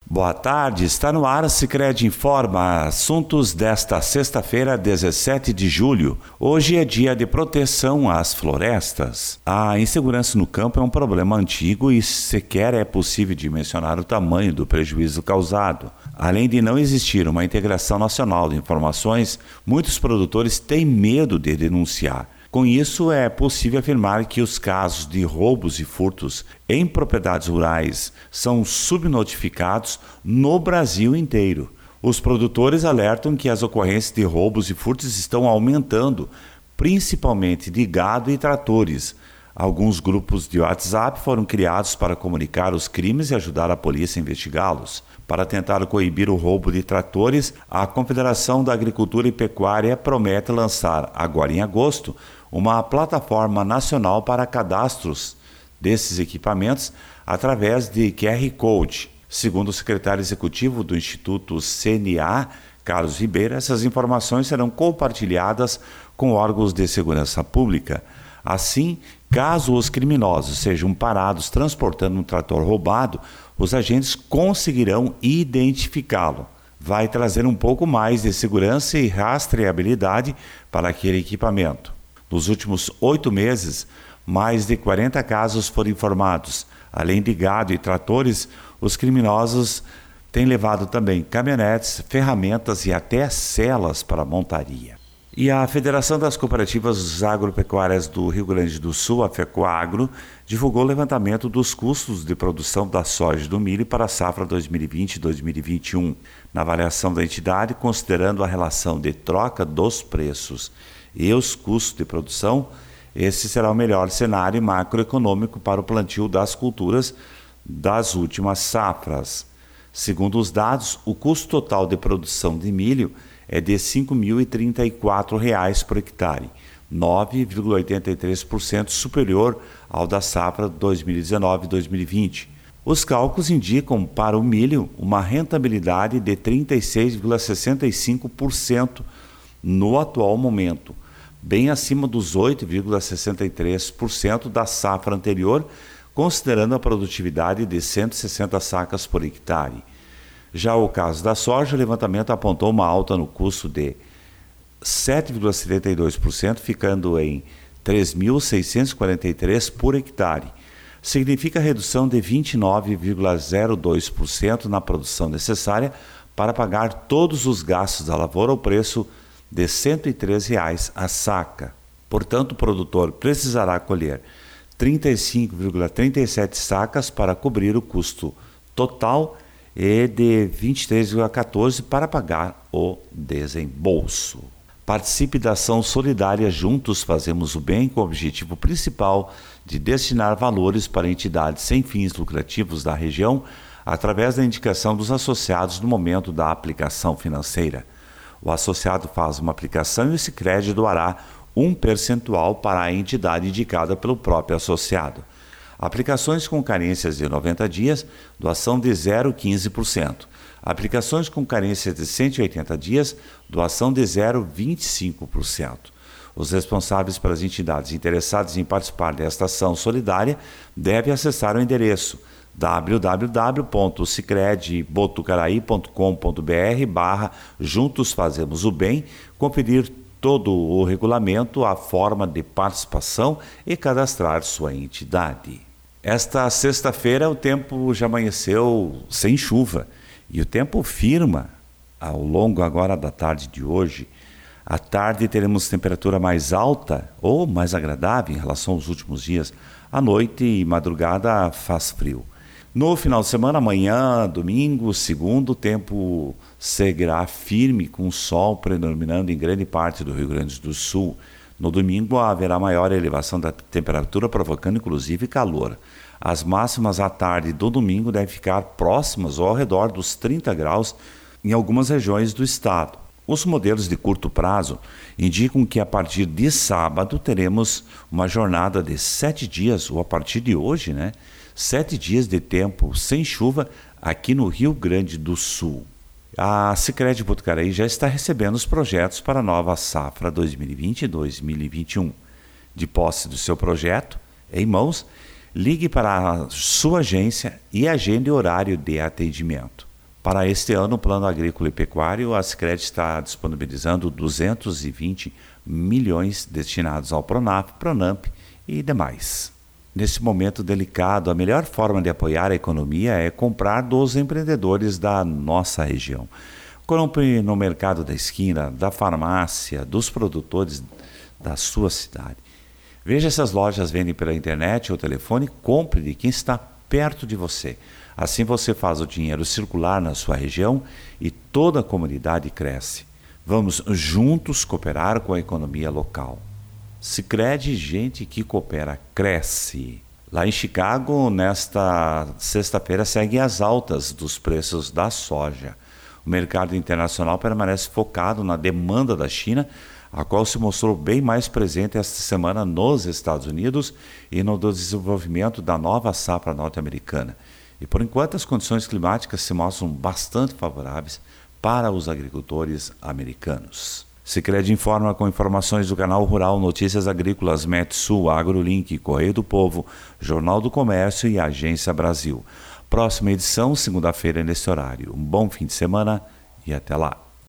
Boa tarde, está no ar Sicredi Informa, assuntos desta sexta-feira, 17 de julho. Hoje é dia de proteção às florestas. A insegurança no campo é um problema antigo e sequer é possível dimensionar o tamanho do prejuízo causado. Além de não existir uma integração nacional de informações, muitos produtores têm medo de denunciar. Com isso, é possível afirmar que os casos de roubos e furtos em propriedades rurais são subnotificados no Brasil inteiro. Os produtores alertam que as ocorrências de roubos e furtos estão aumentando, principalmente de gado e tratores. Alguns grupos de WhatsApp foram criados para comunicar os crimes e ajudar a polícia a investigá-los. Para tentar coibir o roubo de tratores, a Confederação da Agricultura e Pecuária promete lançar, agora em agosto, uma plataforma nacional para cadastros desses equipamentos através de QR Code. Segundo o secretário executivo do Instituto CNA, Carlos Ribeiro, essas informações serão compartilhadas com órgãos de segurança pública. Assim, caso os criminosos sejam parados transportando um trator roubado, os agentes conseguirão identificá-lo. Vai trazer um pouco mais de segurança e rastreabilidade para aquele equipamento. Nos últimos 8 meses, mais de 40 casos foram informados. Além de gado e tratores, os criminosos têm levado também caminhonetes, ferramentas e até celas para montaria. E a Federação das Cooperativas Agropecuárias do Rio Grande do Sul, a FECOAGRO, divulgou o levantamento dos custos de produção da soja e do milho para a safra 2020-2021. Na avaliação da entidade, considerando a relação de troca dos preços e os custos de produção, esse será o melhor cenário macroeconômico para o plantio das culturas das últimas safras. Segundo os dados, o custo total de produção de milho é de R$ 5.034 por hectare, 9,83% superior ao da safra 2019-2020. Os cálculos indicam para o milho uma rentabilidade de 36,65% no atual momento, bem acima dos 8,63% da safra anterior, considerando a produtividade de 160 sacas por hectare. Já o caso da soja, o levantamento apontou uma alta no custo de 7,72%, ficando em 3.643 por hectare. Significa redução de 29,02% na produção necessária para pagar todos os gastos da lavoura ao preço de R$ 103 a saca. Portanto, o produtor precisará colher 35,37 sacas para cobrir o custo total e de 23,14 para pagar o desembolso. Participe da ação solidária Juntos Fazemos o Bem, com o objetivo principal de destinar valores para entidades sem fins lucrativos da região através da indicação dos associados no momento da aplicação financeira. O associado faz uma aplicação e o Sicredi doará um percentual para a entidade indicada pelo próprio associado. Aplicações com carências de 90 dias, doação de 0,15%. Aplicações com carências de 180 dias, doação de 0,25%. Os responsáveis pelas entidades interessadas em participar desta ação solidária devem acessar o endereço www.sicredibotucaraí.com.br/Juntos Fazemos o Bem, conferir todo o regulamento, a forma de participação e cadastrar sua entidade. Esta sexta-feira o tempo já amanheceu sem chuva e o tempo firma ao longo agora da tarde de hoje. À tarde teremos temperatura mais alta ou mais agradável em relação aos últimos dias. À noite e madrugada faz frio. No final de semana, amanhã, domingo, segundo, o tempo seguirá firme com o sol predominando em grande parte do Rio Grande do Sul. No domingo haverá maior elevação da temperatura, provocando inclusive calor. As máximas à tarde do domingo devem ficar próximas ou ao redor dos 30 graus em algumas regiões do estado. Os modelos de curto prazo indicam que a partir de sábado teremos uma jornada de 7 dias, ou a partir de hoje, 7 dias de tempo sem chuva aqui no Rio Grande do Sul. A Sicredi Botucaraí já está recebendo os projetos para a nova safra 2020-2021. De posse do seu projeto em mãos, ligue para a sua agência e agende horário de atendimento. Para este ano, o Plano Agrícola e Pecuário, a Sicredi está disponibilizando 220 milhões destinados ao Pronaf, Pronamp e demais. Nesse momento delicado, a melhor forma de apoiar a economia é comprar dos empreendedores da nossa região. Compre no mercado da esquina, da farmácia, dos produtores da sua cidade. Veja se as lojas vendem pela internet ou telefone, compre de quem está perto de você. Assim você faz o dinheiro circular na sua região e toda a comunidade cresce. Vamos juntos cooperar com a economia local. Sicredi, gente que coopera, cresce. Lá em Chicago, nesta sexta-feira, seguem as altas dos preços da soja. O mercado internacional permanece focado na demanda da China, a qual se mostrou bem mais presente esta semana nos Estados Unidos e no desenvolvimento da nova safra norte-americana. E por enquanto as condições climáticas se mostram bastante favoráveis para os agricultores americanos. Sicredi informa com informações do canal Rural, Notícias Agrícolas, Metsul, AgroLink, Correio do Povo, Jornal do Comércio e Agência Brasil. Próxima edição, segunda-feira, neste horário. Um bom fim de semana e até lá.